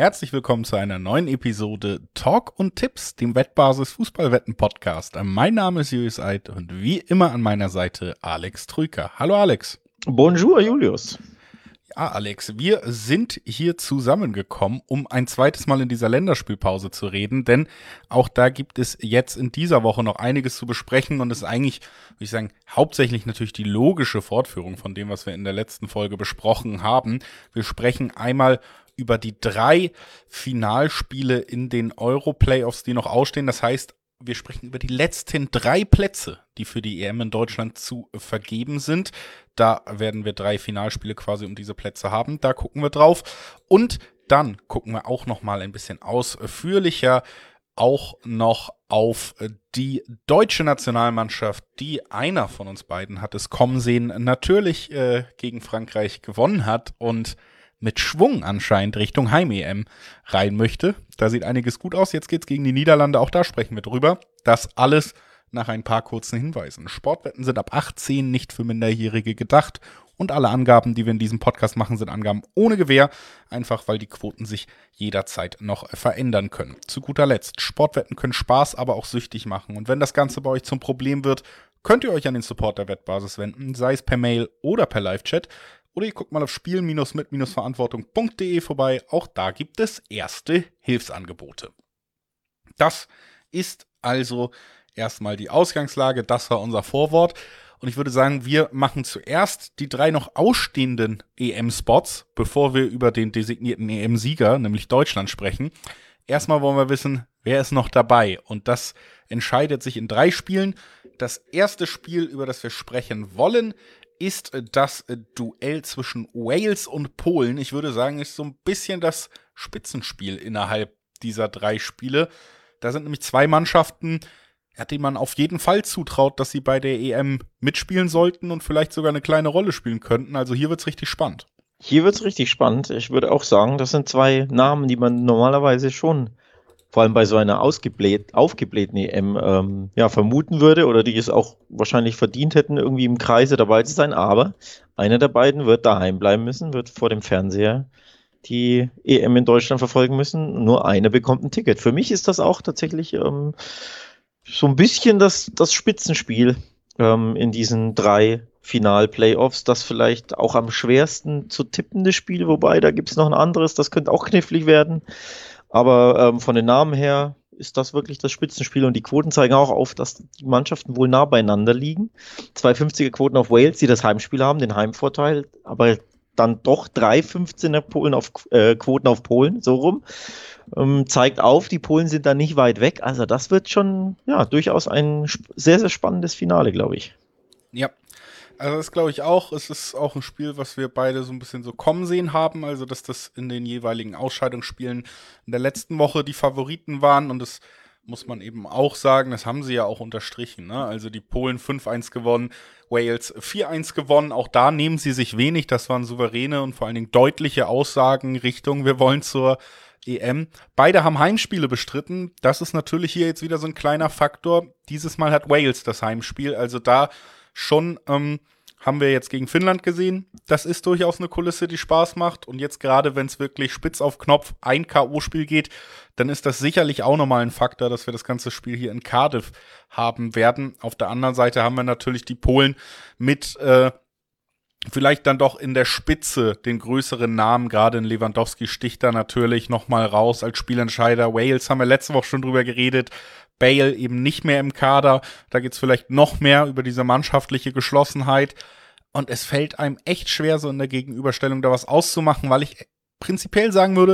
Herzlich willkommen zu einer neuen Episode Talk und Tipps, dem Wettbasis Fußballwetten-Podcast. Mein Name ist Julius Eid und wie immer an meiner Seite Alex Trüker. Hallo Alex. Bonjour Julius. Ja, Alex, wir sind hier zusammengekommen, um ein zweites Mal in dieser Länderspielpause zu reden, denn auch da gibt es jetzt in dieser Woche noch einiges zu besprechen und es ist eigentlich, würde ich sagen, hauptsächlich natürlich die logische Fortführung von dem, was wir in der letzten Folge besprochen haben. Wir sprechen einmal über die 3 Finalspiele in den Euro-Playoffs, die noch ausstehen. Das heißt, wir sprechen über die letzten 3 Plätze, die für die EM in Deutschland zu vergeben sind. Da werden wir 3 Finalspiele quasi um diese Plätze haben. Da gucken wir drauf. Und dann gucken wir auch noch mal ein bisschen ausführlicher auch noch auf die deutsche Nationalmannschaft, die einer von uns beiden hat es kommen sehen, natürlich gegen Frankreich gewonnen hat und mit Schwung anscheinend Richtung Heim-EM rein möchte. Da sieht einiges gut aus. Jetzt geht's gegen die Niederlande. Auch da sprechen wir drüber. Das alles nach ein paar kurzen Hinweisen. Sportwetten sind ab 18 nicht für Minderjährige gedacht. Und alle Angaben, die wir in diesem Podcast machen, sind Angaben ohne Gewähr. Einfach, weil die Quoten sich jederzeit noch verändern können. Zu guter Letzt, Sportwetten können Spaß, aber auch süchtig machen. Und wenn das Ganze bei euch zum Problem wird, könnt ihr euch an den Support der Wettbasis wenden, sei es per Mail oder per Live-Chat. Oder ihr guckt mal auf spielen-mit-verantwortung.de vorbei. Auch da gibt es erste Hilfsangebote. Das ist also erstmal die Ausgangslage. Das war unser Vorwort. Und ich würde sagen, wir machen zuerst die 3 noch ausstehenden EM-Spots, bevor wir über den designierten EM-Sieger, nämlich Deutschland, sprechen. Erstmal wollen wir wissen, wer ist noch dabei. Und das entscheidet sich in 3 Spielen. Das erste Spiel, über das wir sprechen wollen, ist das Duell zwischen Wales und Polen. Ich würde sagen, ist so ein bisschen das Spitzenspiel innerhalb dieser 3 Spiele. Da sind nämlich 2 Mannschaften, denen man auf jeden Fall zutraut, dass sie bei der EM mitspielen sollten und vielleicht sogar eine kleine Rolle spielen könnten. Also hier wird's richtig spannend. Hier wird's richtig spannend. Ich würde auch sagen, das sind 2 Namen, die man normalerweise schon vor allem bei so einer aufgeblähten EM vermuten würde oder die es auch wahrscheinlich verdient hätten, irgendwie im Kreise dabei zu sein. Aber einer der beiden wird daheim bleiben müssen, wird vor dem Fernseher die EM in Deutschland verfolgen müssen. Nur einer bekommt ein Ticket. Für mich ist das auch tatsächlich so ein bisschen das Spitzenspiel in diesen 3 Final-Playoffs, das vielleicht auch am schwersten zu tippende Spiel, wobei da gibt es noch ein anderes, das könnte auch knifflig werden. Aber von den Namen her ist das wirklich das Spitzenspiel und die Quoten zeigen auch auf, dass die Mannschaften wohl nah beieinander liegen. 2,50er Quoten auf Wales, die das Heimspiel haben, den Heimvorteil, aber dann doch 3,15er Quoten auf Polen, so rum. Zeigt auf, die Polen sind da nicht weit weg. Also das wird schon durchaus ein sehr, sehr spannendes Finale, glaube ich. Ja. Also das glaube ich auch. Es ist auch ein Spiel, was wir beide so ein bisschen so kommen sehen haben. Also dass das in den jeweiligen Ausscheidungsspielen in der letzten Woche die Favoriten waren. Und das muss man eben auch sagen, das haben sie ja auch unterstrichen. Ne? Also die Polen 5-1 gewonnen, Wales 4-1 gewonnen. Auch da nehmen sie sich wenig. Das waren souveräne und vor allen Dingen deutliche Aussagen Richtung, wir wollen zur EM. Beide haben Heimspiele bestritten. Das ist natürlich hier jetzt wieder so ein kleiner Faktor. Dieses Mal hat Wales das Heimspiel. Also da schon haben wir jetzt gegen Finnland gesehen. Das ist durchaus eine Kulisse, die Spaß macht. Und jetzt gerade, wenn es wirklich spitz auf Knopf ein K.O.-Spiel geht, dann ist das sicherlich auch nochmal ein Faktor, dass wir das ganze Spiel hier in Cardiff haben werden. Auf der anderen Seite haben wir natürlich die Polen mit vielleicht dann doch in der Spitze den größeren Namen. Gerade in Lewandowski sticht da natürlich nochmal raus als Spielentscheider. Wales haben wir letzte Woche schon drüber geredet. Bale eben nicht mehr im Kader. Da geht's vielleicht noch mehr über diese mannschaftliche Geschlossenheit. Und es fällt einem echt schwer, so in der Gegenüberstellung da was auszumachen, weil ich prinzipiell sagen würde,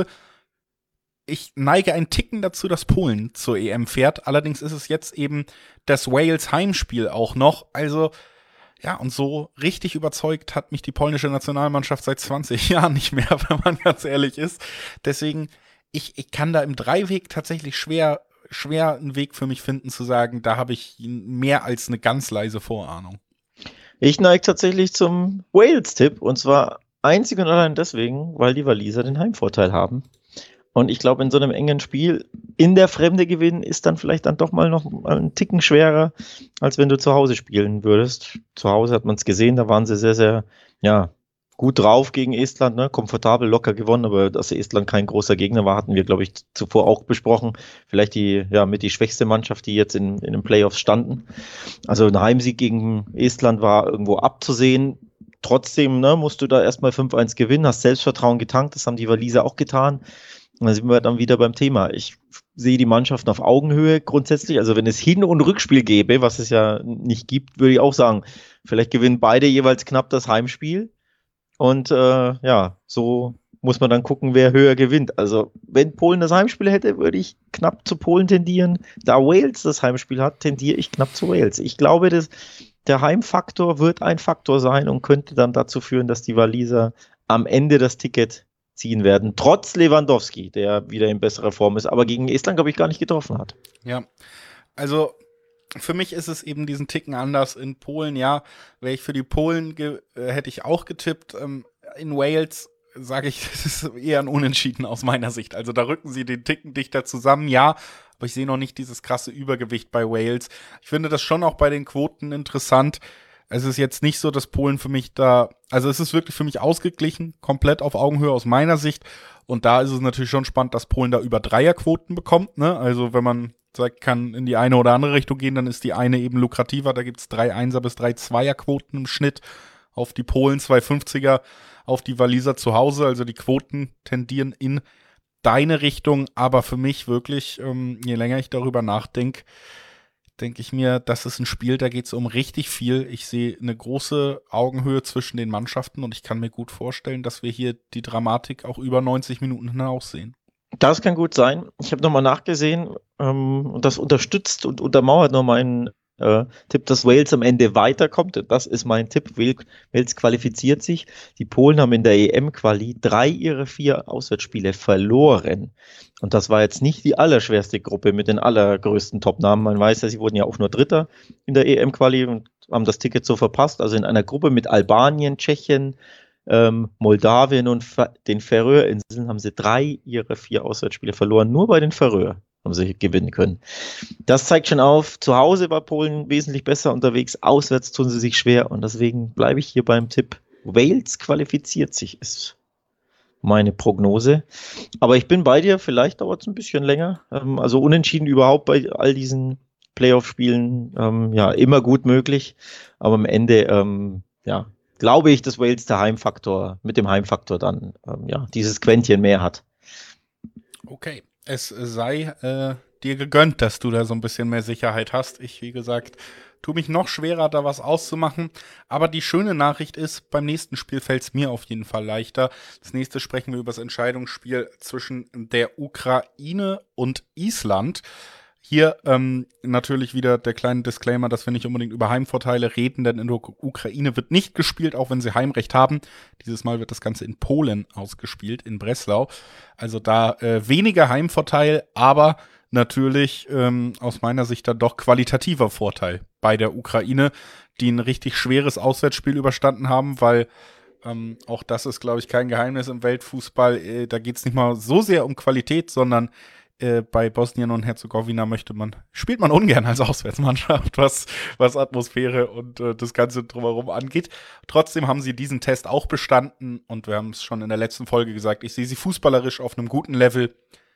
ich neige einen Ticken dazu, dass Polen zur EM fährt. Allerdings ist es jetzt eben das Wales Heimspiel auch noch. Also, ja, und so richtig überzeugt hat mich die polnische Nationalmannschaft seit 20 Jahren nicht mehr, wenn man ganz ehrlich ist. Deswegen, ich kann da im Dreiweg tatsächlich schwer einen Weg für mich finden, zu sagen, da habe ich mehr als eine ganz leise Vorahnung. Ich neige tatsächlich zum Wales-Tipp und zwar einzig und allein deswegen, weil die Waliser den Heimvorteil haben. Und ich glaube, in so einem engen Spiel in der Fremde gewinnen ist dann vielleicht dann doch mal noch einen Ticken schwerer, als wenn du zu Hause spielen würdest. Zu Hause hat man es gesehen, da waren sie sehr, sehr, gut drauf gegen Estland, ne? Komfortabel, locker gewonnen, aber dass Estland kein großer Gegner war, hatten wir, glaube ich, zuvor auch besprochen. Vielleicht mit die schwächste Mannschaft, die jetzt in den Playoffs standen. Also ein Heimsieg gegen Estland war irgendwo abzusehen. Trotzdem, ne, musst du da erstmal 5-1 gewinnen, hast Selbstvertrauen getankt, das haben die Waliser auch getan. Und da sind wir dann wieder beim Thema. Ich sehe die Mannschaften auf Augenhöhe grundsätzlich. Also wenn es Hin- und Rückspiel gäbe, was es ja nicht gibt, würde ich auch sagen, vielleicht gewinnen beide jeweils knapp das Heimspiel. Und so muss man dann gucken, wer höher gewinnt. Also wenn Polen das Heimspiel hätte, würde ich knapp zu Polen tendieren. Da Wales das Heimspiel hat, tendiere ich knapp zu Wales. Ich glaube, der Heimfaktor wird ein Faktor sein und könnte dann dazu führen, dass die Waliser am Ende das Ticket ziehen werden. Trotz Lewandowski, der wieder in besserer Form ist, aber gegen Estland, glaube ich, gar nicht getroffen hat. Ja, also für mich ist es eben diesen Ticken anders. In Polen, ja, wäre ich für die Polen, hätte ich auch getippt. In Wales sage ich, das ist eher ein Unentschieden aus meiner Sicht. Also da rücken sie den Ticken dichter zusammen, ja, aber ich sehe noch nicht dieses krasse Übergewicht bei Wales. Ich finde das schon auch bei den Quoten interessant. Es ist jetzt nicht so, dass Polen für mich also es ist wirklich für mich ausgeglichen, komplett auf Augenhöhe aus meiner Sicht. Und da ist es natürlich schon spannend, dass Polen da über Dreierquoten bekommt, ne? Also wenn man sagt, kann in die eine oder andere Richtung gehen, dann ist die eine eben lukrativer. Da gibt es 3 Einser bis 3 Zweierquoten im Schnitt auf die Polen, 2,50er auf die Waliser zu Hause. Also die Quoten tendieren in deine Richtung. Aber für mich wirklich, je länger ich darüber nachdenke, denke ich mir, das ist ein Spiel, da geht es um richtig viel. Ich sehe eine große Augenhöhe zwischen den Mannschaften und ich kann mir gut vorstellen, dass wir hier die Dramatik auch über 90 Minuten hinaus sehen. Das kann gut sein. Ich habe nochmal nachgesehen und das unterstützt und untermauert noch meinen Tipp, dass Wales am Ende weiterkommt. Das ist mein Tipp. Wales qualifiziert sich. Die Polen haben in der EM-Quali 3 ihrer 4 Auswärtsspiele verloren. Und das war jetzt nicht die allerschwerste Gruppe mit den allergrößten Top-Namen. Man weiß ja, sie wurden ja auch nur Dritter in der EM-Quali und haben das Ticket so verpasst. Also in einer Gruppe mit Albanien, Tschechien, Moldawien und den Färöerinseln haben sie 3 ihrer 4 Auswärtsspiele verloren. Nur bei den Färöer haben sie gewinnen können. Das zeigt schon auf, zu Hause war Polen wesentlich besser unterwegs, auswärts tun sie sich schwer und deswegen bleibe ich hier beim Tipp. Wales qualifiziert sich, ist meine Prognose. Aber ich bin bei dir, vielleicht dauert es ein bisschen länger. Also unentschieden überhaupt bei all diesen Playoff-Spielen, immer gut möglich. Aber am Ende, glaube ich, dass Wales mit dem Heimfaktor dann, dieses Quäntchen mehr hat. Okay, es sei dir gegönnt, dass du da so ein bisschen mehr Sicherheit hast. Ich, wie gesagt, tue mich noch schwerer, da was auszumachen. Aber die schöne Nachricht ist, beim nächsten Spiel fällt es mir auf jeden Fall leichter. Das nächste sprechen wir über das Entscheidungsspiel zwischen der Ukraine und Island. Hier natürlich wieder der kleine Disclaimer, dass wir nicht unbedingt über Heimvorteile reden, denn in der Ukraine wird nicht gespielt, auch wenn sie Heimrecht haben. Dieses Mal wird das Ganze in Polen ausgespielt, in Breslau. Also da weniger Heimvorteil, aber natürlich aus meiner Sicht dann doch qualitativer Vorteil bei der Ukraine, die ein richtig schweres Auswärtsspiel überstanden haben, weil auch das ist, glaube ich, kein Geheimnis im Weltfußball. Da geht es nicht mal so sehr um Qualität, sondern bei Bosnien und Herzegowina spielt man ungern als Auswärtsmannschaft, was Atmosphäre und das Ganze drumherum angeht. Trotzdem haben sie diesen Test auch bestanden und wir haben es schon in der letzten Folge gesagt, ich sehe sie fußballerisch auf einem guten Level.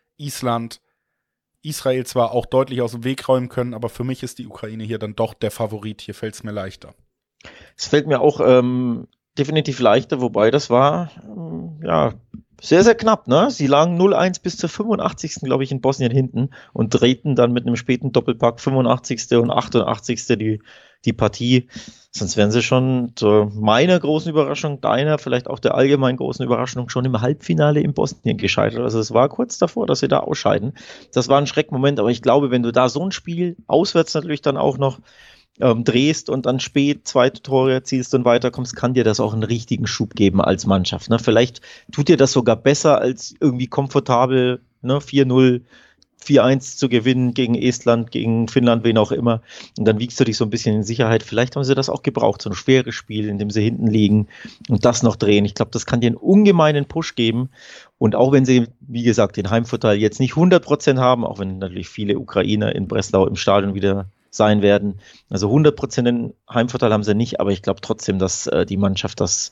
Israel zwar auch deutlich aus dem Weg räumen können, aber für mich ist die Ukraine hier dann doch der Favorit. Hier fällt es mir leichter. Es fällt mir auch definitiv leichter, wobei das war, sehr, sehr knapp, ne? Sie lagen 0-1 bis zur 85. glaube ich in Bosnien hinten und drehten dann mit einem späten Doppelpack 85. und 88. die Partie. Sonst wären sie schon zu meiner großen Überraschung, deiner, vielleicht auch der allgemein großen Überraschung schon im Halbfinale in Bosnien gescheitert. Also es war kurz davor, dass sie da ausscheiden. Das war ein Schreckmoment, aber ich glaube, wenn du da so ein Spiel auswärts natürlich dann auch noch drehst und dann spät 2 Tore erzielst und weiterkommst, kann dir das auch einen richtigen Schub geben als Mannschaft. Ne? Vielleicht tut dir das sogar besser, als irgendwie komfortabel 4-0, 4-1 zu gewinnen gegen Estland, gegen Finnland, wen auch immer. Und dann wiegst du dich so ein bisschen in Sicherheit. Vielleicht haben sie das auch gebraucht, so ein schweres Spiel, in dem sie hinten liegen und das noch drehen. Ich glaube, das kann dir einen ungemeinen Push geben. Und auch wenn sie, wie gesagt, den Heimvorteil jetzt nicht 100% haben, auch wenn natürlich viele Ukrainer in Breslau im Stadion wieder sein werden. Also 100% Heimvorteil haben sie nicht, aber ich glaube trotzdem, dass die Mannschaft das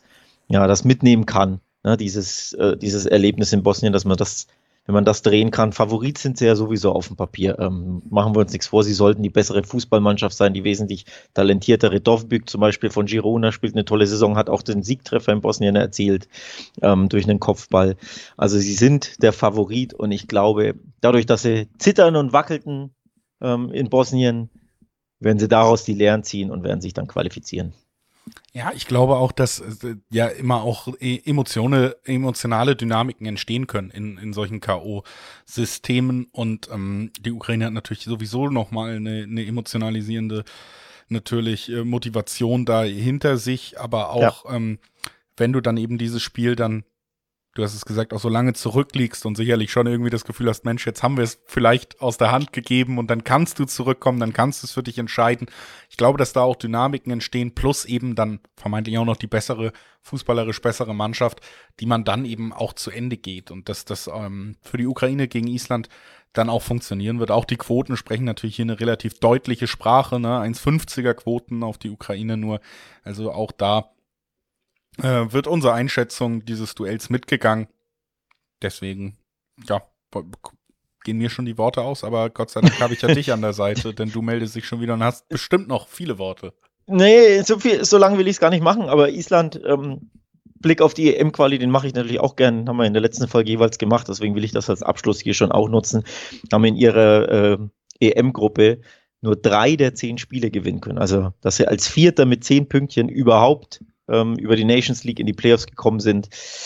das mitnehmen kann. Ne? Dieses Erlebnis in Bosnien, dass man das, wenn man das drehen kann. Favorit sind sie ja sowieso auf dem Papier. Machen wir uns nichts vor, sie sollten die bessere Fußballmannschaft sein, die wesentlich talentiertere. Dovbyk zum Beispiel von Girona spielt eine tolle Saison, hat auch den Siegtreffer in Bosnien erzielt durch einen Kopfball. Also sie sind der Favorit und ich glaube, dadurch, dass sie zittern und wackelten in Bosnien, werden sie daraus die Lehren ziehen und werden sich dann qualifizieren. Ja, ich glaube auch, dass ja immer auch emotionale Dynamiken entstehen können in solchen K.O.-Systemen und die Ukraine hat natürlich sowieso nochmal eine emotionalisierende natürlich Motivation da hinter sich, aber auch wenn du dann eben dieses Spiel dann, du hast es gesagt, auch so lange zurückliegst und sicherlich schon irgendwie das Gefühl hast, Mensch, jetzt haben wir es vielleicht aus der Hand gegeben und dann kannst du zurückkommen, dann kannst du es für dich entscheiden. Ich glaube, dass da auch Dynamiken entstehen, plus eben dann vermeintlich auch noch die fußballerisch bessere Mannschaft, die man dann eben auch zu Ende geht und dass das für die Ukraine gegen Island dann auch funktionieren wird. Auch die Quoten sprechen natürlich hier eine relativ deutliche Sprache, ne? 1,50er Quoten auf die Ukraine nur. Also auch da wird unsere Einschätzung dieses Duells mitgegangen. Deswegen, ja, gehen mir schon die Worte aus, aber Gott sei Dank habe ich ja dich an der Seite, denn du meldest dich schon wieder und hast bestimmt noch viele Worte. Nee, so lange will ich es gar nicht machen, aber Island, Blick auf die EM-Quali, den mache ich natürlich auch gern, haben wir in der letzten Folge jeweils gemacht, deswegen will ich das als Abschluss hier schon auch nutzen, haben in ihrer EM-Gruppe nur 3 der 10 Spiele gewinnen können. Also, dass sie als Vierter mit 10 Pünktchen überhaupt über die Nations League in die Playoffs gekommen sind.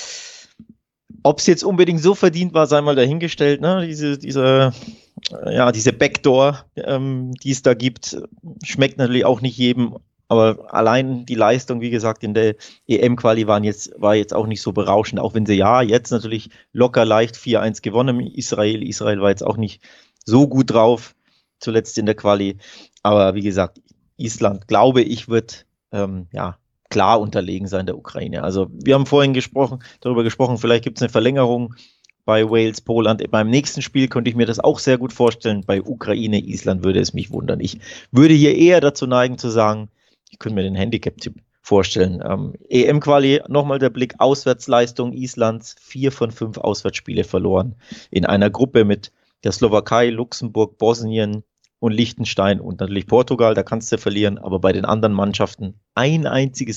Ob es jetzt unbedingt so verdient war, sei mal dahingestellt, ne? Diese Backdoor, die es da gibt, schmeckt natürlich auch nicht jedem, aber allein die Leistung, wie gesagt, in der EM-Quali war jetzt auch nicht so berauschend, auch wenn sie jetzt natürlich locker leicht 4-1 gewonnen haben. Israel war jetzt auch nicht so gut drauf, zuletzt in der Quali, aber wie gesagt, Island, glaube ich, wird klar unterlegen sein der Ukraine. Also wir haben vorhin darüber gesprochen, vielleicht gibt es eine Verlängerung bei Wales, Poland. Beim nächsten Spiel könnte ich mir das auch sehr gut vorstellen. Bei Ukraine, Island würde es mich wundern. Ich würde hier eher dazu neigen zu sagen, ich könnte mir den Handicap-Tipp vorstellen. EM-Quali, nochmal der Blick, Auswärtsleistung Islands, 4 von 5 Auswärtsspiele verloren. In einer Gruppe mit der Slowakei, Luxemburg, Bosnien und Liechtenstein und natürlich Portugal, da kannst du verlieren, aber bei den anderen Mannschaften ein einziges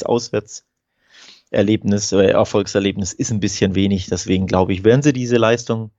Erfolgserlebnis ist ein bisschen wenig, deswegen glaube ich, werden sie diese Leistung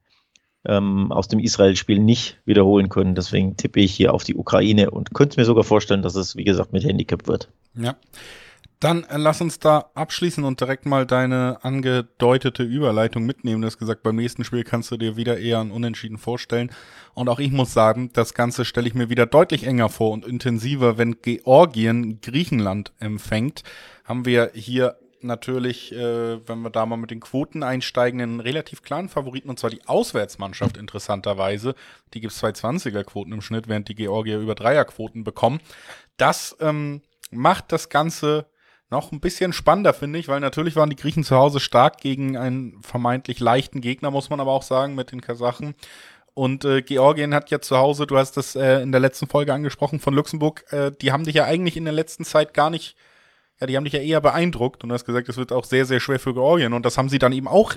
aus dem Israel-Spiel nicht wiederholen können, deswegen tippe ich hier auf die Ukraine und könnte mir sogar vorstellen, dass es, wie gesagt, mit Handicap wird. Ja. Dann lass uns da abschließen und direkt mal deine angedeutete Überleitung mitnehmen. Du hast gesagt, beim nächsten Spiel kannst du dir wieder eher ein Unentschieden vorstellen. Und auch ich muss sagen, das Ganze stelle ich mir wieder deutlich enger vor und intensiver, wenn Georgien Griechenland empfängt. Haben wir hier natürlich, wenn wir da mal mit den Quoten einsteigen, einen relativ klaren Favoriten, und zwar die Auswärtsmannschaft interessanterweise. Die gibt 2,20er Quoten im Schnitt, während die Georgier über 3er Quoten bekommen. Das macht das Ganze noch ein bisschen spannender, finde ich, weil natürlich waren die Griechen zu Hause stark gegen einen vermeintlich leichten Gegner, muss man aber auch sagen, mit den Kasachen. Und Georgien hat ja zu Hause, du hast das in der letzten Folge angesprochen von Luxemburg, die haben dich ja eigentlich in der letzten Zeit gar nicht, die haben dich ja eher beeindruckt und du hast gesagt, es wird auch sehr, sehr schwer für Georgien und das haben sie dann eben auch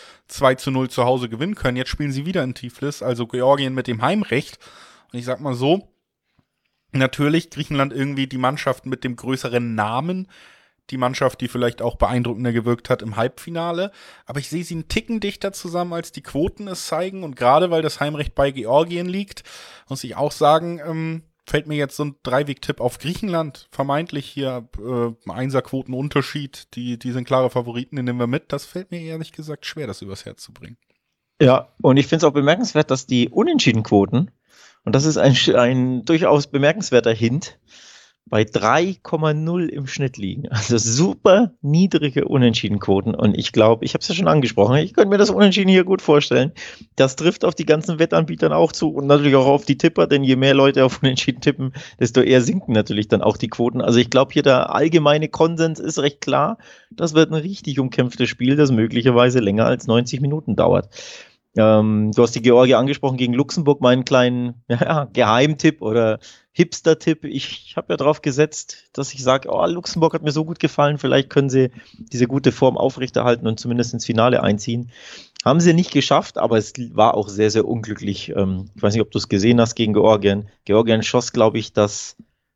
2-0 zu Hause gewinnen können. Jetzt spielen sie wieder in Tiflis, also Georgien mit dem Heimrecht. Und ich sag mal so, natürlich Griechenland irgendwie die Mannschaft mit dem größeren Namen, die Mannschaft, die vielleicht auch beeindruckender gewirkt hat im Halbfinale. Aber ich sehe sie einen Ticken dichter zusammen, als die Quoten es zeigen. Und gerade weil das Heimrecht bei Georgien liegt, muss ich auch sagen, fällt mir jetzt so ein Dreiweg-Tipp auf Griechenland. Vermeintlich hier Einserquotenunterschied. Die sind klare Favoriten, den nehmen wir mit. Das fällt mir ehrlich gesagt schwer, das übers Herz zu bringen. Ja, und ich finde es auch bemerkenswert, dass die Unentschieden-Quoten, und das ist ein durchaus bemerkenswerter Hint, bei 3,0 im Schnitt liegen. Also super niedrige Unentschiedenquoten. Und ich glaube, ich habe es ja schon angesprochen, ich könnte mir das Unentschieden hier gut vorstellen. Das trifft auf die ganzen Wettanbietern auch zu und natürlich auch auf die Tipper, denn je mehr Leute auf Unentschieden tippen, desto eher sinken natürlich dann auch die Quoten. Also ich glaube, hier der allgemeine Konsens ist recht klar. Das wird ein richtig umkämpftes Spiel, das möglicherweise länger als 90 Minuten dauert. Du hast die Georgier angesprochen gegen Luxemburg, meinen kleinen Geheimtipp oder Hipster-Tipp. Ich habe ja drauf gesetzt, dass ich sage, oh, Luxemburg hat mir so gut gefallen, vielleicht können sie diese gute Form aufrechterhalten und zumindest ins Finale einziehen. Haben sie nicht geschafft, aber es war auch sehr, sehr unglücklich. Ich weiß nicht, ob du es gesehen hast gegen Georgien. Georgien schoss, glaube ich, das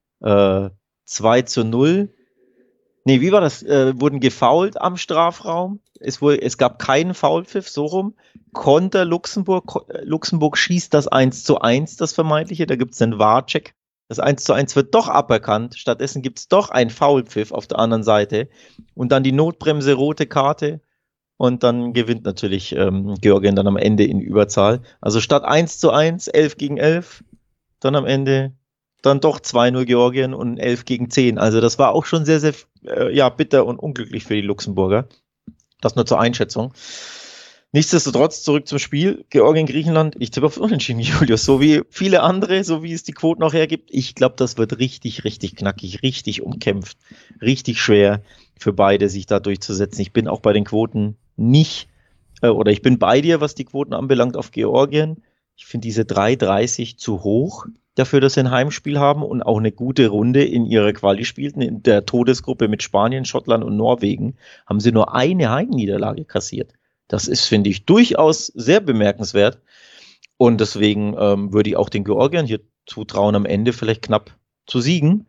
2:0. Nee, wie war das? Wurden gefoult am Strafraum. Es gab keinen Foulpfiff, so rum. Konter Luxemburg. Luxemburg schießt das 1:1, das vermeintliche. Da gibt es einen VAR-Check. Das 1:1 wird doch aberkannt. Stattdessen gibt es doch einen Foulpfiff auf der anderen Seite. Und dann die Notbremse, rote Karte. Und dann gewinnt natürlich Georgien dann am Ende in Überzahl. Also statt 1:1, 11-11, dann am Ende dann doch 2:0 Georgien und 11-10. Also das war auch schon sehr, sehr bitter und unglücklich für die Luxemburger. Das nur zur Einschätzung. Nichtsdestotrotz zurück zum Spiel. Georgien, Griechenland. Ich tippe auf Unentschieden, Julius. So wie viele andere, so wie es die Quoten auch hergibt. Ich glaube, das wird richtig, richtig knackig, richtig umkämpft, richtig schwer für beide, sich da durchzusetzen. Ich bin auch bei den Quoten nicht, oder ich bin bei dir, was die Quoten anbelangt, auf Georgien. Ich finde diese 3,30 zu hoch dafür, dass sie ein Heimspiel haben und auch eine gute Runde in ihrer Quali spielten. In der Todesgruppe mit Spanien, Schottland und Norwegen haben sie nur eine Heimniederlage kassiert. Das ist, finde ich, durchaus sehr bemerkenswert. Und deswegen würde ich auch den Georgiern hier zutrauen, am Ende vielleicht knapp zu siegen.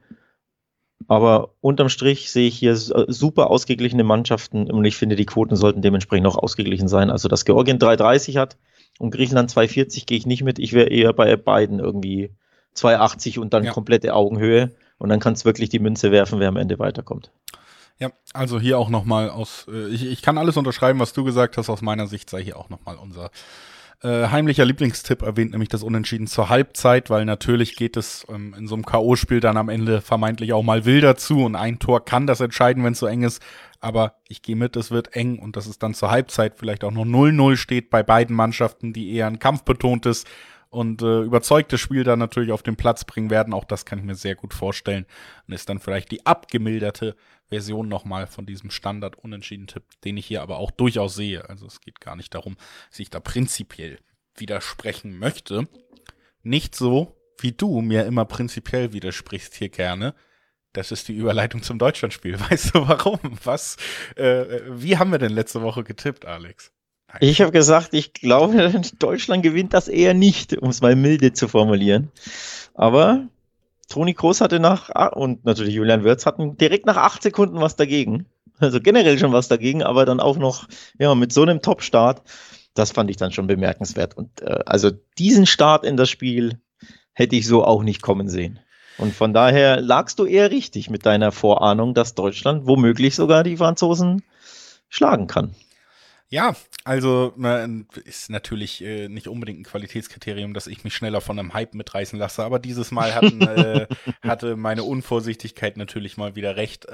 Aber unterm Strich sehe ich hier super ausgeglichene Mannschaften und ich finde, die Quoten sollten dementsprechend auch ausgeglichen sein. Also, dass Georgien 3,30 hat und Griechenland 2,40 gehe ich nicht mit. Ich wäre eher bei beiden irgendwie 2,80 und dann komplette Augenhöhe. Und dann kannst du wirklich die Münze werfen, wer am Ende weiterkommt. Ja, also hier auch nochmal ich kann alles unterschreiben, was du gesagt hast. Aus meiner Sicht sei hier auch nochmal unser heimlicher Lieblingstipp erwähnt, nämlich das Unentschieden zur Halbzeit, weil natürlich geht es in so einem K.O.-Spiel dann am Ende vermeintlich auch mal wilder zu und ein Tor kann das entscheiden, wenn es so eng ist, aber ich gehe mit, es wird eng und dass es dann zur Halbzeit vielleicht auch noch 0:0 steht bei beiden Mannschaften, die eher ein kampfbetontes und überzeugtes Spiel dann natürlich auf den Platz bringen werden, auch das kann ich mir sehr gut vorstellen und ist dann vielleicht die abgemilderte Version nochmal von diesem Standard-Unentschieden-Tipp, den ich hier aber auch durchaus sehe. Also es geht gar nicht darum, dass ich da prinzipiell widersprechen möchte. Nicht so, wie du mir immer prinzipiell widersprichst hier gerne. Das ist die Überleitung zum Deutschlandspiel. Weißt du warum? Wie haben wir denn letzte Woche getippt, Alex? Ich habe gesagt, ich glaube, Deutschland gewinnt das eher nicht, um es mal milde zu formulieren. Aber Toni Kroos hatte und natürlich Julian Wirtz hatten direkt nach 8 Sekunden was dagegen. Also generell schon was dagegen, aber dann auch noch mit so einem Top-Start. Das fand ich dann schon bemerkenswert. Und also diesen Start in das Spiel hätte ich so auch nicht kommen sehen. Und von daher lagst du eher richtig mit deiner Vorahnung, dass Deutschland womöglich sogar die Franzosen schlagen kann. Ja, also ist natürlich nicht unbedingt ein Qualitätskriterium, dass ich mich schneller von einem Hype mitreißen lasse, aber dieses Mal hatte meine Unvorsichtigkeit natürlich mal wieder recht.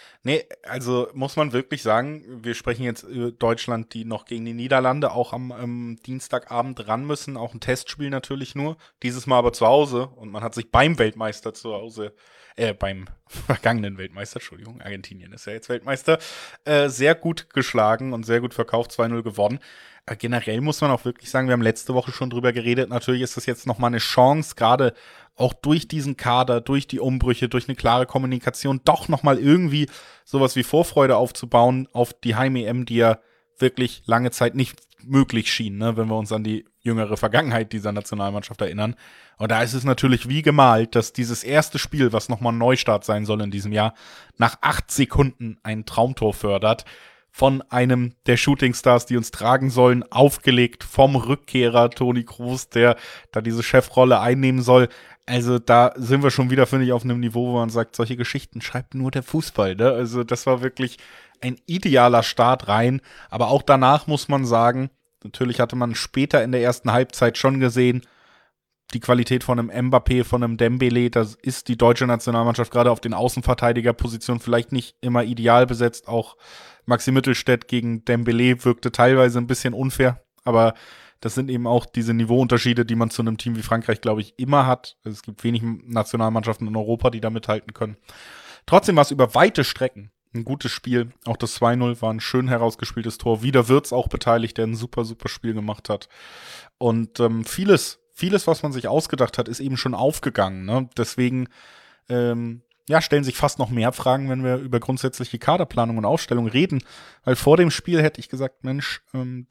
Also muss man wirklich sagen, wir sprechen jetzt über Deutschland, die noch gegen die Niederlande auch am Dienstagabend ran müssen, auch ein Testspiel natürlich nur, dieses Mal aber zu Hause und man hat sich beim Weltmeister zu Hause beim vergangenen Weltmeister, Entschuldigung, Argentinien ist ja jetzt Weltmeister, sehr gut geschlagen und sehr gut verkauft, 2:0 gewonnen. Generell muss man auch wirklich sagen, wir haben letzte Woche schon drüber geredet, natürlich ist das jetzt nochmal eine Chance, gerade auch durch diesen Kader, durch die Umbrüche, durch eine klare Kommunikation, doch nochmal irgendwie sowas wie Vorfreude aufzubauen auf die Heim-EM, die ja wirklich lange Zeit nicht möglich schien, ne, wenn wir uns an die jüngere Vergangenheit dieser Nationalmannschaft erinnern. Und da ist es natürlich wie gemalt, dass dieses erste Spiel, was nochmal ein Neustart sein soll in diesem Jahr, nach 8 Sekunden ein Traumtor fördert. Von einem der Shootingstars, die uns tragen sollen, aufgelegt vom Rückkehrer Toni Kroos, der da diese Chefrolle einnehmen soll. Also da sind wir schon wieder, finde ich, auf einem Niveau, wo man sagt, solche Geschichten schreibt nur der Fußball, ne? Also das war wirklich ein idealer Start rein. Aber auch danach muss man sagen, natürlich hatte man später in der ersten Halbzeit schon gesehen, die Qualität von einem Mbappé, von einem Dembélé, das ist die deutsche Nationalmannschaft gerade auf den Außenverteidigerpositionen vielleicht nicht immer ideal besetzt. Auch Maxi Mittelstädt gegen Dembélé wirkte teilweise ein bisschen unfair, aber das sind eben auch diese Niveauunterschiede, die man zu einem Team wie Frankreich, glaube ich, immer hat. Es gibt wenig Nationalmannschaften in Europa, die da mithalten können. Trotzdem war es über weite Strecken ein gutes Spiel. Auch das 2-0 war ein schön herausgespieltes Tor. Wieder Wirtz auch beteiligt, der ein super, super Spiel gemacht hat. Und vieles, was man sich ausgedacht hat, ist eben schon aufgegangen. Ne? Deswegen stellen sich fast noch mehr Fragen, wenn wir über grundsätzliche Kaderplanung und Aufstellung reden. Weil vor dem Spiel hätte ich gesagt, Mensch,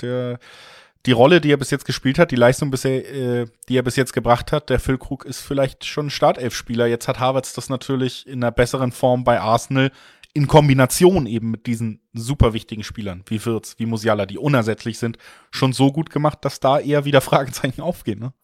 die Rolle, die er bis jetzt gespielt hat, die Leistung, die er bis jetzt gebracht hat, der Füllkrug ist vielleicht schon ein Startelf-Spieler. Jetzt hat Havertz das natürlich in einer besseren Form bei Arsenal in Kombination eben mit diesen super wichtigen Spielern wie Wirtz, wie Musiala, die unersetzlich sind, schon so gut gemacht, dass da eher wieder Fragezeichen aufgehen, ne?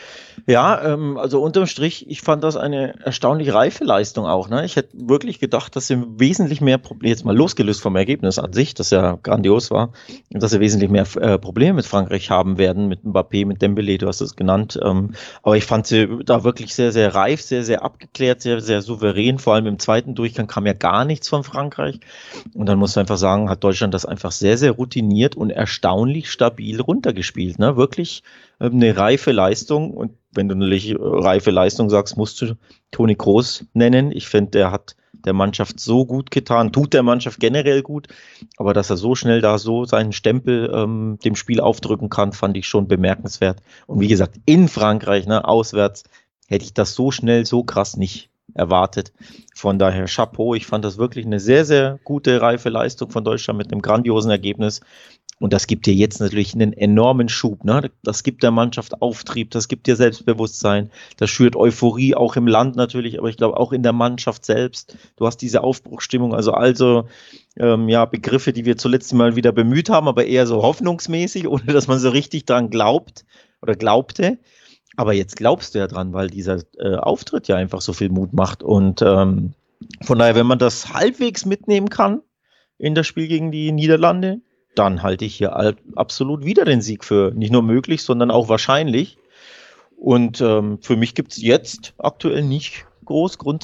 Ja, also unterm Strich, ich fand das eine erstaunlich reife Leistung auch. Ne? Ich hätte wirklich gedacht, dass sie wesentlich mehr Probleme, jetzt mal losgelöst vom Ergebnis an sich, das ja grandios war, dass sie wesentlich mehr Probleme mit Frankreich haben werden, mit Mbappé, mit Dembélé, du hast es genannt. Aber ich fand sie da wirklich sehr, sehr reif, sehr, sehr abgeklärt, sehr, sehr souverän. Vor allem im zweiten Durchgang kam ja gar nichts von Frankreich. Und dann muss man einfach sagen, hat Deutschland das einfach sehr, sehr routiniert und erstaunlich stabil runtergespielt. Ne? Wirklich eine reife Leistung. Und wenn du natürlich reife Leistung sagst, musst du Toni Kroos nennen. Ich finde, der hat der Mannschaft so gut getan, tut der Mannschaft generell gut, aber dass er so schnell da so seinen Stempel dem Spiel aufdrücken kann, fand ich schon bemerkenswert. Und wie gesagt, in Frankreich, ne, auswärts, hätte ich das so schnell, so krass nicht erwartet. Von daher Chapeau, ich fand das wirklich eine sehr, sehr gute, reife Leistung von Deutschland mit einem grandiosen Ergebnis. Und das gibt dir jetzt natürlich einen enormen Schub. Ne? Das gibt der Mannschaft Auftrieb, das gibt dir Selbstbewusstsein, das schürt Euphorie auch im Land natürlich, aber ich glaube auch in der Mannschaft selbst. Du hast diese Aufbruchsstimmung, also Begriffe, die wir zuletzt mal wieder bemüht haben, aber eher so hoffnungsmäßig, ohne dass man so richtig dran glaubt oder glaubte. Aber jetzt glaubst du ja dran, weil dieser Auftritt ja einfach so viel Mut macht. Und von daher, wenn man das halbwegs mitnehmen kann in das Spiel gegen die Niederlande, dann halte ich hier absolut wieder den Sieg für nicht nur möglich, sondern auch wahrscheinlich. Und für mich gibt es jetzt aktuell nicht groß Grund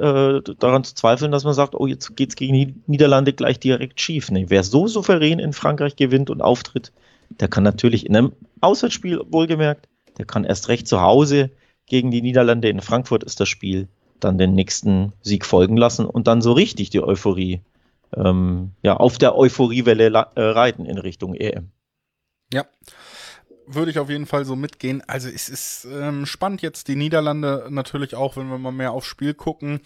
daran zu zweifeln, dass man sagt, oh, jetzt geht's gegen die Niederlande gleich direkt schief. Nee, wer so souverän in Frankreich gewinnt und auftritt, der kann natürlich in einem Auswärtsspiel, wohlgemerkt, der kann erst recht zu Hause gegen die Niederlande, in Frankfurt ist das Spiel, dann den nächsten Sieg folgen lassen und dann so richtig die Euphorie auf der Euphoriewelle reiten in Richtung EM. Ja, würde ich auf jeden Fall so mitgehen. Also es ist spannend jetzt, die Niederlande natürlich auch, wenn wir mal mehr aufs Spiel gucken,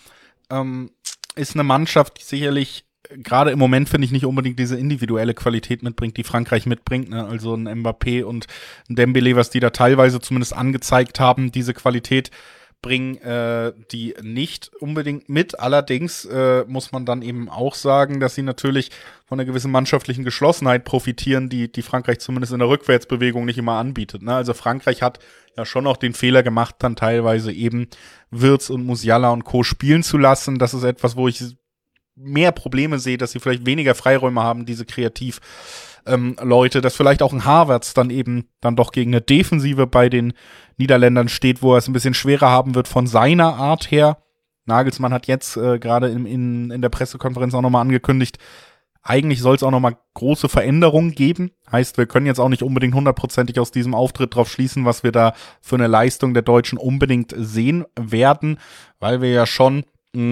ist eine Mannschaft, die sicherlich gerade im Moment, finde ich, nicht unbedingt diese individuelle Qualität mitbringt, die Frankreich mitbringt, ne? Also ein Mbappé und ein Dembélé, was die da teilweise zumindest angezeigt haben, diese Qualität bringen die nicht unbedingt mit. Allerdings muss man dann eben auch sagen, dass sie natürlich von einer gewissen mannschaftlichen Geschlossenheit profitieren, die Frankreich zumindest in der Rückwärtsbewegung nicht immer anbietet. Ne? Also Frankreich hat ja schon auch den Fehler gemacht, dann teilweise eben Wirtz und Musiala und Co. spielen zu lassen. Das ist etwas, wo ich mehr Probleme sehe, dass sie vielleicht weniger Freiräume haben, diese Leute, dass vielleicht auch ein Havertz dann doch gegen eine Defensive bei den Niederländern steht, wo er es ein bisschen schwerer haben wird von seiner Art her. Nagelsmann hat jetzt gerade in der Pressekonferenz auch nochmal angekündigt, eigentlich soll es auch nochmal große Veränderungen geben. Heißt, wir können jetzt auch nicht unbedingt 100%ig aus diesem Auftritt drauf schließen, was wir da für eine Leistung der Deutschen unbedingt sehen werden, weil wir ja schon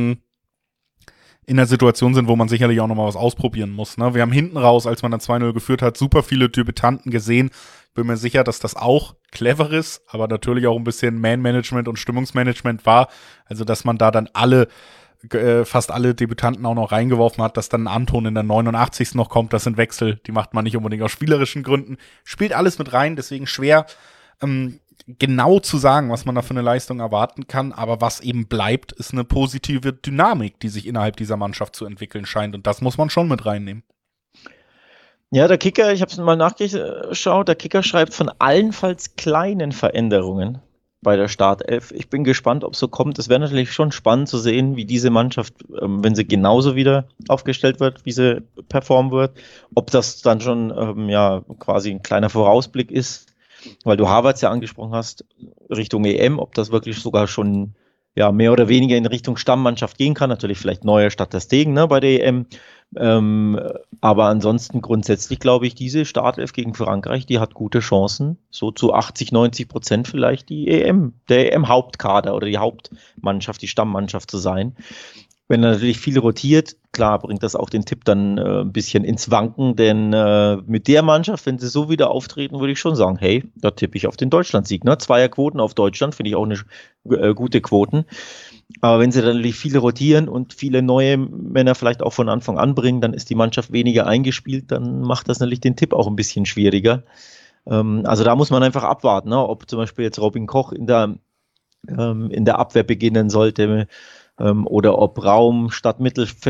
in der Situation sind, wo man sicherlich auch nochmal was ausprobieren muss. Ne? Wir haben hinten raus, als man dann 2-0 geführt hat, super viele Debütanten gesehen. Bin mir sicher, dass das auch cleveres, aber natürlich auch ein bisschen Man-Management und Stimmungsmanagement war. Also, dass man da dann fast alle Debütanten auch noch reingeworfen hat, dass dann Anton in der 89. noch kommt. Das sind Wechsel, die macht man nicht unbedingt aus spielerischen Gründen. Spielt alles mit rein, deswegen schwer genau zu sagen, was man da für eine Leistung erwarten kann, aber was eben bleibt, ist eine positive Dynamik, die sich innerhalb dieser Mannschaft zu entwickeln scheint, und das muss man schon mit reinnehmen. Ja, der Kicker, ich habe es mal nachgeschaut, der Kicker schreibt von allenfalls kleinen Veränderungen bei der Startelf. Ich bin gespannt, ob es so kommt. Es wäre natürlich schon spannend zu sehen, wie diese Mannschaft, wenn sie genauso wieder aufgestellt wird, wie sie performen wird, ob das dann schon quasi ein kleiner Vorausblick ist, weil du Havertz ja angesprochen hast, Richtung EM, ob das wirklich sogar schon mehr oder weniger in Richtung Stammmannschaft gehen kann. Natürlich vielleicht Neuer statt der Stegen, ne, bei der EM. Aber ansonsten grundsätzlich glaube ich, diese Startelf gegen Frankreich, die hat gute Chancen, so zu 80-90% vielleicht der EM-Hauptkader oder die Hauptmannschaft, die Stammmannschaft zu sein. Wenn er natürlich viel rotiert, klar, bringt das auch den Tipp dann ein bisschen ins Wanken, denn mit der Mannschaft, wenn sie so wieder auftreten, würde ich schon sagen, hey, da tippe ich auf den Deutschlandsieg. Ne? Zweierquoten auf Deutschland, finde ich auch eine gute Quoten. Aber wenn sie dann natürlich viele rotieren und viele neue Männer vielleicht auch von Anfang an bringen, dann ist die Mannschaft weniger eingespielt, dann macht das natürlich den Tipp auch ein bisschen schwieriger. Also da muss man einfach abwarten, ne? Ob zum Beispiel jetzt Robin Koch in der Abwehr beginnen sollte, oder ob Raum statt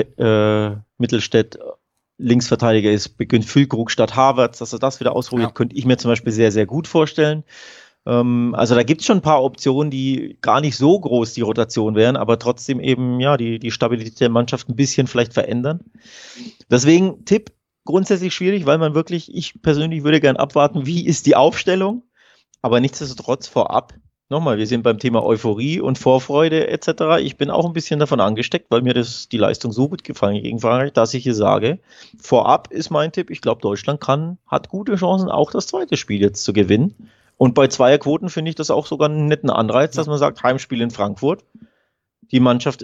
Mittelstädt Linksverteidiger ist, beginnt Füllkrug statt Havertz, dass er das wieder ausprobiert, könnte ich mir zum Beispiel sehr, sehr gut vorstellen. Also da gibt es schon ein paar Optionen, die gar nicht so groß die Rotation wären, aber trotzdem eben ja die Stabilität der Mannschaft ein bisschen vielleicht verändern. Deswegen Tipp grundsätzlich schwierig, weil ich persönlich würde gern abwarten, wie ist die Aufstellung, aber nichtsdestotrotz vorab. Nochmal, wir sind beim Thema Euphorie und Vorfreude etc. Ich bin auch ein bisschen davon angesteckt, weil mir die Leistung so gut gefallen gegen Frankreich, dass ich hier sage, vorab ist mein Tipp, ich glaube, Deutschland hat gute Chancen, auch das zweite Spiel jetzt zu gewinnen. Und bei Zweierquoten finde ich das auch sogar einen netten Anreiz, dass man sagt, Heimspiel in Frankfurt. Die Mannschaft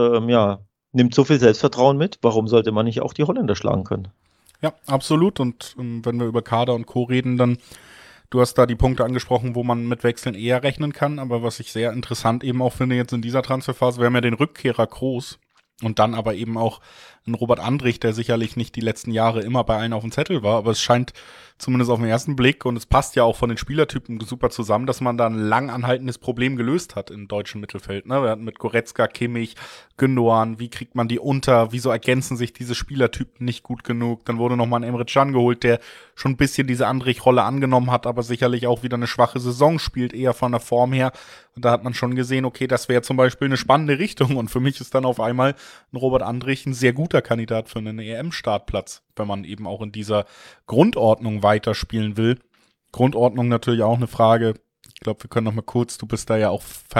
nimmt so viel Selbstvertrauen mit, warum sollte man nicht auch die Holländer schlagen können? Ja, absolut. Und wenn wir über Kader und Co. reden, dann du hast da die Punkte angesprochen, wo man mit Wechseln eher rechnen kann, aber was ich sehr interessant eben auch finde jetzt in dieser Transferphase, wir haben ja den Rückkehrer Kroos und dann aber eben auch einen Robert Andrich, der sicherlich nicht die letzten Jahre immer bei allen auf dem Zettel war, aber es scheint zumindest auf den ersten Blick und es passt ja auch von den Spielertypen super zusammen, dass man da ein lang anhaltendes Problem gelöst hat im deutschen Mittelfeld. Ne? Wir hatten mit Goretzka, Kimmich, Gündoğan, wie kriegt man die unter, wieso ergänzen sich diese Spielertypen nicht gut genug? Dann wurde nochmal ein Emre Can geholt, der schon ein bisschen diese Andrich-Rolle angenommen hat, aber sicherlich auch wieder eine schwache Saison spielt, eher von der Form her. Und da hat man schon gesehen, okay, das wäre zum Beispiel eine spannende Richtung und für mich ist dann auf einmal ein Robert Andrich ein sehr guter Kandidat für einen EM-Startplatz, wenn man eben auch in dieser Grundordnung weiterspielen will. Grundordnung natürlich auch eine Frage. Ich glaube, wir können noch mal kurz, du bist da ja auch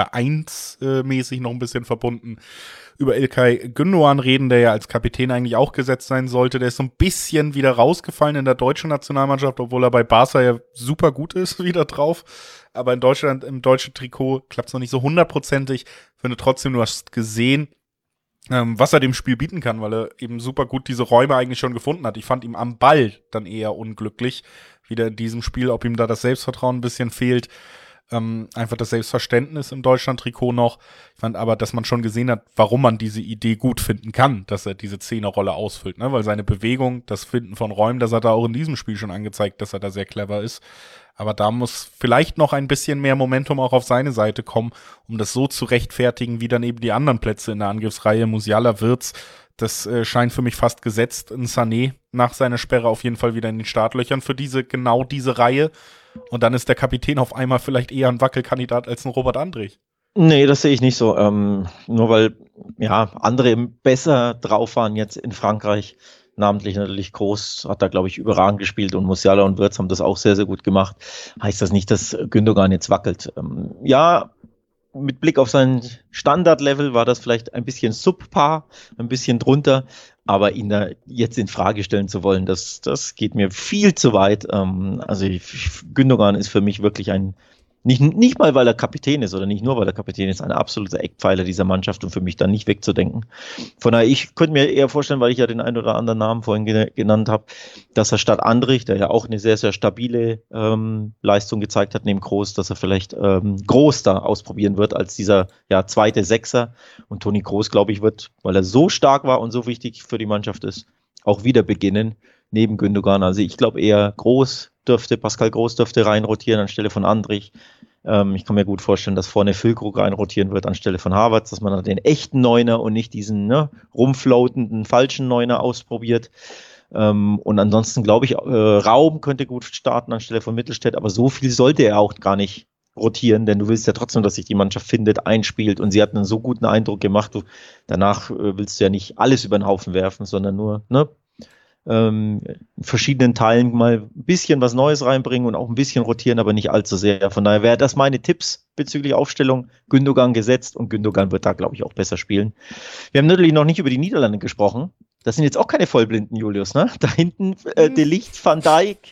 vereinsmäßig noch ein bisschen verbunden, über İlkay Gündoğan reden, der ja als Kapitän eigentlich auch gesetzt sein sollte. Der ist so ein bisschen wieder rausgefallen in der deutschen Nationalmannschaft, obwohl er bei Barca ja super gut ist, wieder drauf. Aber in Deutschland, im deutschen Trikot klappt es noch nicht so hundertprozentig. Ich finde trotzdem, du hast gesehen, was er dem Spiel bieten kann, weil er eben super gut diese Räume eigentlich schon gefunden hat. Ich fand ihm am Ball dann eher unglücklich, wieder in diesem Spiel, ob ihm da das Selbstvertrauen ein bisschen fehlt. Einfach das Selbstverständnis im Deutschland-Trikot noch. Ich fand aber, dass man schon gesehen hat, warum man diese Idee gut finden kann, dass er diese Zehnerrolle ausfüllt, ne? Weil seine Bewegung, das Finden von Räumen, das hat er auch in diesem Spiel schon angezeigt, dass er da sehr clever ist. Aber da muss vielleicht noch ein bisschen mehr Momentum auch auf seine Seite kommen, um das so zu rechtfertigen, wie dann eben die anderen Plätze in der Angriffsreihe, Musiala, Wirtz. Das scheint für mich fast gesetzt. In Sané nach seiner Sperre auf jeden Fall wieder in den Startlöchern für genau diese Reihe. Und dann ist der Kapitän auf einmal vielleicht eher ein Wackelkandidat als ein Robert Andrich. Nee, das sehe ich nicht so. Nur weil andere besser drauf waren jetzt in Frankreich. Namentlich natürlich Kroos hat da, glaube ich, überragend gespielt und Musiala und Wirtz haben das auch sehr, sehr gut gemacht. Heißt das nicht, dass Gündoğan jetzt wackelt. Mit Blick auf sein Standardlevel war das vielleicht ein bisschen subpar, ein bisschen drunter, aber ihn da jetzt in Frage stellen zu wollen, das geht mir viel zu weit. Gündoğan ist für mich wirklich nicht mal, weil er Kapitän ist oder nicht nur, weil er Kapitän ist, ein absoluter Eckpfeiler dieser Mannschaft und für mich dann nicht wegzudenken. Von daher, ich könnte mir eher vorstellen, weil ich ja den einen oder anderen Namen vorhin genannt habe, dass er statt Andrich, der ja auch eine sehr, sehr stabile Leistung gezeigt hat neben Kroos, dass er vielleicht Groß da ausprobieren wird als dieser zweite Sechser. Und Toni Kroos, glaube ich, wird, weil er so stark war und so wichtig für die Mannschaft ist, auch wieder beginnen neben Gündoğan. Also ich glaube eher Pascal Groß dürfte reinrotieren anstelle von Andrich. Ich kann mir gut vorstellen, dass vorne Füllkrug reinrotieren wird anstelle von Havertz, dass man dann den echten Neuner und nicht diesen rumfloatenden falschen Neuner ausprobiert. Und ansonsten glaube ich, Raum könnte gut starten anstelle von Mittelstädt, aber so viel sollte er auch gar nicht rotieren, denn du willst ja trotzdem, dass sich die Mannschaft findet, einspielt und sie hat einen so guten Eindruck gemacht. Danach willst du ja nicht alles über den Haufen werfen, sondern nur in verschiedenen Teilen mal ein bisschen was Neues reinbringen und auch ein bisschen rotieren, aber nicht allzu sehr. Von daher wäre das meine Tipps bezüglich Aufstellung. Gündoğan gesetzt und Gündoğan wird da, glaube ich, auch besser spielen. Wir haben natürlich noch nicht über die Niederlande gesprochen. Das sind jetzt auch keine Vollblinden, Julius, ne? Da hinten De Ligt, Van Dijk,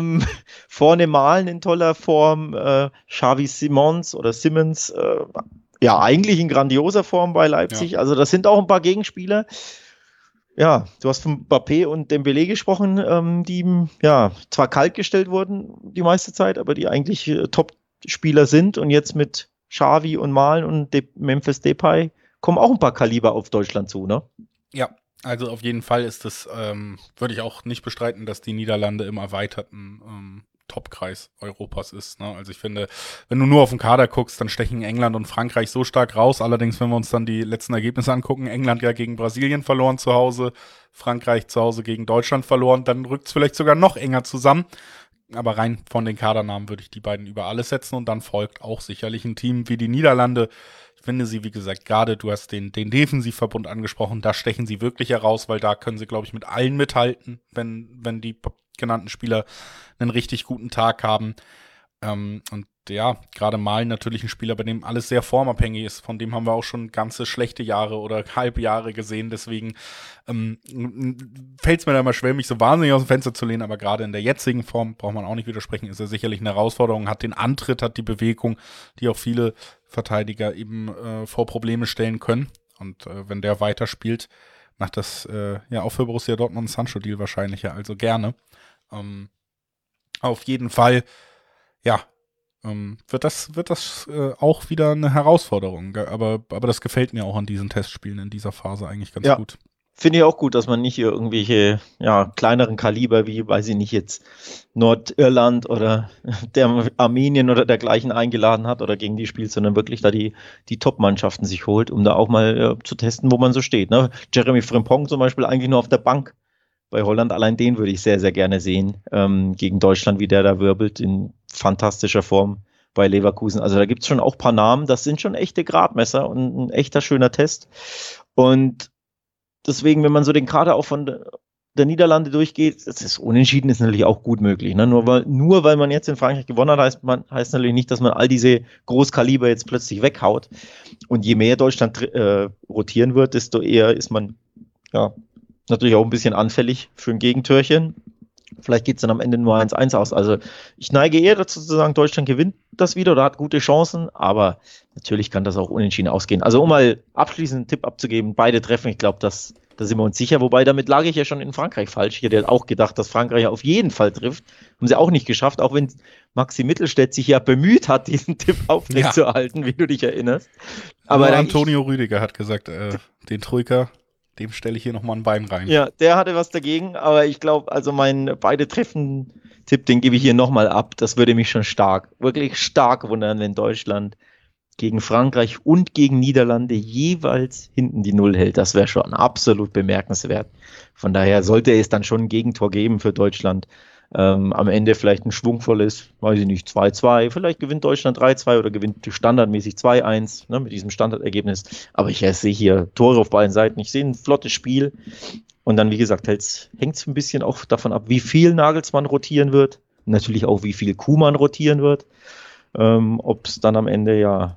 vorne Malen in toller Form, Xavi Simons, ja eigentlich in grandioser Form bei Leipzig. Also das sind auch ein paar Gegenspieler. Ja, du hast von Mbappé und Dembélé gesprochen, die ja zwar kalt gestellt wurden die meiste Zeit, aber die eigentlich Top-Spieler sind und jetzt mit Xavi und Malen und Memphis Depay kommen auch ein paar Kaliber auf Deutschland zu, ne? Ja, also auf jeden Fall ist das, würde ich auch nicht bestreiten, dass die Niederlande im erweiterten Topkreis Europas ist. Ne? Also ich finde, wenn du nur auf den Kader guckst, dann stechen England und Frankreich so stark raus. Allerdings, wenn wir uns dann die letzten Ergebnisse angucken, England ja gegen Brasilien verloren zu Hause, Frankreich zu Hause gegen Deutschland verloren, dann rückt es vielleicht sogar noch enger zusammen. Aber rein von den Kadernamen würde ich die beiden über alles setzen und dann folgt auch sicherlich ein Team wie die Niederlande. Ich finde sie, wie gesagt, gerade du hast den Defensivverbund angesprochen, da stechen sie wirklich heraus, weil da können sie, glaube ich, mit allen mithalten, wenn die genannten Spieler einen richtig guten Tag haben. Und ja, gerade Malen natürlich ein Spieler, bei dem alles sehr formabhängig ist. Von dem haben wir auch schon ganze schlechte Jahre oder Halbjahre gesehen. Deswegen fällt es mir da immer schwer, mich so wahnsinnig aus dem Fenster zu lehnen. Aber gerade in der jetzigen Form, braucht man auch nicht widersprechen, ist er sicherlich eine Herausforderung. Hat den Antritt, hat die Bewegung, die auch viele Verteidiger eben vor Probleme stellen können. Und wenn der weiterspielt, macht das ja auch für Borussia Dortmund ein Sancho-Deal wahrscheinlicher. Also gerne. Auf jeden Fall, ja, wird das auch wieder eine Herausforderung. Aber das gefällt mir auch an diesen Testspielen in dieser Phase eigentlich ganz gut. Finde ich auch gut, dass man nicht hier irgendwelche kleineren Kaliber wie, weiß ich nicht, jetzt Nordirland oder der Armenien oder dergleichen eingeladen hat oder gegen die spielt, sondern wirklich da die Top-Mannschaften sich holt, um da auch mal zu testen, wo man so steht. Ne? Jeremy Frimpong zum Beispiel eigentlich nur auf der Bank bei Holland. Allein den würde ich sehr, sehr gerne sehen gegen Deutschland, wie der da wirbelt in fantastischer Form bei Leverkusen. Also da gibt es schon auch ein paar Namen, das sind schon echte Gradmesser und ein echter schöner Test. Und deswegen, wenn man so den Kader auch von der Niederlande durchgeht, das ist unentschieden, ist natürlich auch gut möglich. Ne? Nur weil man jetzt in Frankreich gewonnen hat, heißt natürlich nicht, dass man all diese Großkaliber jetzt plötzlich weghaut. Und je mehr Deutschland rotieren wird, desto eher ist man natürlich auch ein bisschen anfällig für ein Gegentörchen. Vielleicht geht es dann am Ende nur 1-1 aus. Also ich neige eher dazu zu sagen, Deutschland gewinnt das wieder oder hat gute Chancen, aber natürlich kann das auch unentschieden ausgehen. Also um mal abschließend einen Tipp abzugeben, beide treffen, ich glaube, da sind wir uns sicher. Wobei, damit lag ich ja schon in Frankreich falsch. Ich hätte auch gedacht, dass Frankreich auf jeden Fall trifft. Haben sie auch nicht geschafft, auch wenn Maxi Mittelstädt sich ja bemüht hat, diesen Tipp aufrechtzuerhalten, wie du dich erinnerst. Aber Antonio Rüdiger hat gesagt, den Troika, dem stelle ich hier nochmal ein Bein rein. Ja, der hatte was dagegen, aber ich glaube, also mein beide Treffen-Tipp, den gebe ich hier nochmal ab. Das würde mich schon wirklich stark wundern, wenn Deutschland gegen Frankreich und gegen Niederlande jeweils hinten die Null hält. Das wäre schon absolut bemerkenswert. Von daher sollte es dann schon ein Gegentor geben für Deutschland. Am Ende vielleicht ein schwungvolles, weiß ich nicht, 2-2. Vielleicht gewinnt Deutschland 3-2 oder gewinnt standardmäßig 2-1, ne, mit diesem Standardergebnis. Aber ich sehe hier Tore auf beiden Seiten. Ich sehe ein flottes Spiel. Und dann, wie gesagt, hängt es ein bisschen auch davon ab, wie viel Nagelsmann rotieren wird. Und natürlich auch, wie viel Koeman rotieren wird. Ob es dann am Ende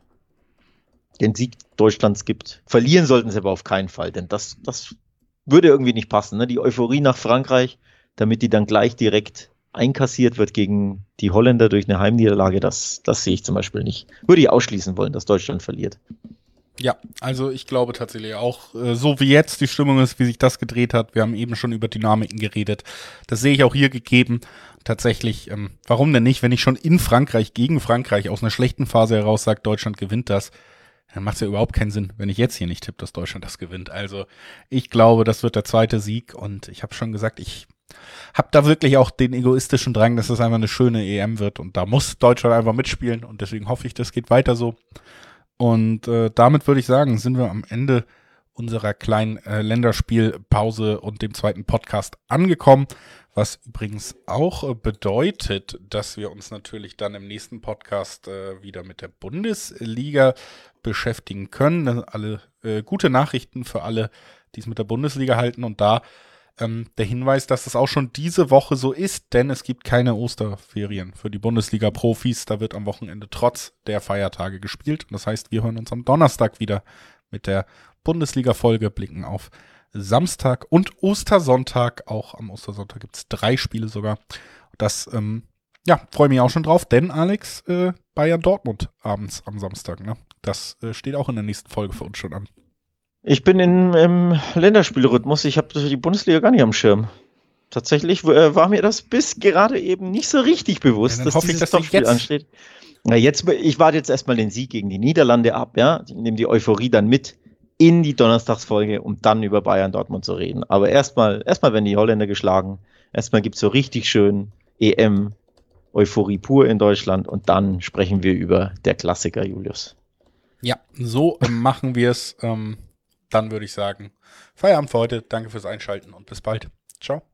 den Sieg Deutschlands gibt. Verlieren sollten sie aber auf keinen Fall, denn das würde irgendwie nicht passen. Ne? Die Euphorie nach Frankreich, damit die dann gleich direkt einkassiert wird gegen die Holländer durch eine Heimniederlage, das sehe ich zum Beispiel nicht. Würde ich ausschließen wollen, dass Deutschland verliert. Ja, also ich glaube tatsächlich auch, so wie jetzt die Stimmung ist, wie sich das gedreht hat, wir haben eben schon über Dynamiken geredet, das sehe ich auch hier gegeben. Tatsächlich, warum denn nicht, wenn ich schon in Frankreich gegen Frankreich aus einer schlechten Phase heraus sage, Deutschland gewinnt das, dann macht es ja überhaupt keinen Sinn, wenn ich jetzt hier nicht tippe, dass Deutschland das gewinnt. Also ich glaube, das wird der zweite Sieg und ich habe schon gesagt, ich habe da wirklich auch den egoistischen Drang, dass das einfach eine schöne EM wird und da muss Deutschland einfach mitspielen und deswegen hoffe ich, das geht weiter so. Und damit würde ich sagen, sind wir am Ende unserer kleinen Länderspielpause und dem zweiten Podcast angekommen, was übrigens auch bedeutet, dass wir uns natürlich dann im nächsten Podcast wieder mit der Bundesliga beschäftigen können. Alle gute Nachrichten für alle, die es mit der Bundesliga halten und da der Hinweis, dass es auch schon diese Woche so ist, denn es gibt keine Osterferien für die Bundesliga-Profis. Da wird am Wochenende trotz der Feiertage gespielt. Und das heißt, wir hören uns am Donnerstag wieder mit der Bundesliga-Folge, blicken auf Samstag und Ostersonntag. Auch am Ostersonntag gibt es 3 Spiele sogar. Das, freue mich auch schon drauf, denn Alex, Bayern Dortmund abends am Samstag, ne? Das steht auch in der nächsten Folge für uns schon an. Ich bin im Länderspielrhythmus. Ich habe die Bundesliga gar nicht am Schirm. Tatsächlich war mir das bis gerade eben nicht so richtig bewusst, Ja, dann hoffe ich, dass Topspiel jetzt ansteht. Na, ich warte jetzt erstmal den Sieg gegen die Niederlande ab, ja. Ich nehme die Euphorie dann mit in die Donnerstagsfolge, um dann über Bayern Dortmund zu reden. Aber erstmal werden die Holländer geschlagen. Erstmal gibt es so richtig schön EM, Euphorie pur in Deutschland und dann sprechen wir über der Klassiker, Julius. Ja, so machen wir es. Dann würde ich sagen, Feierabend für heute. Danke fürs Einschalten und bis bald. Ciao.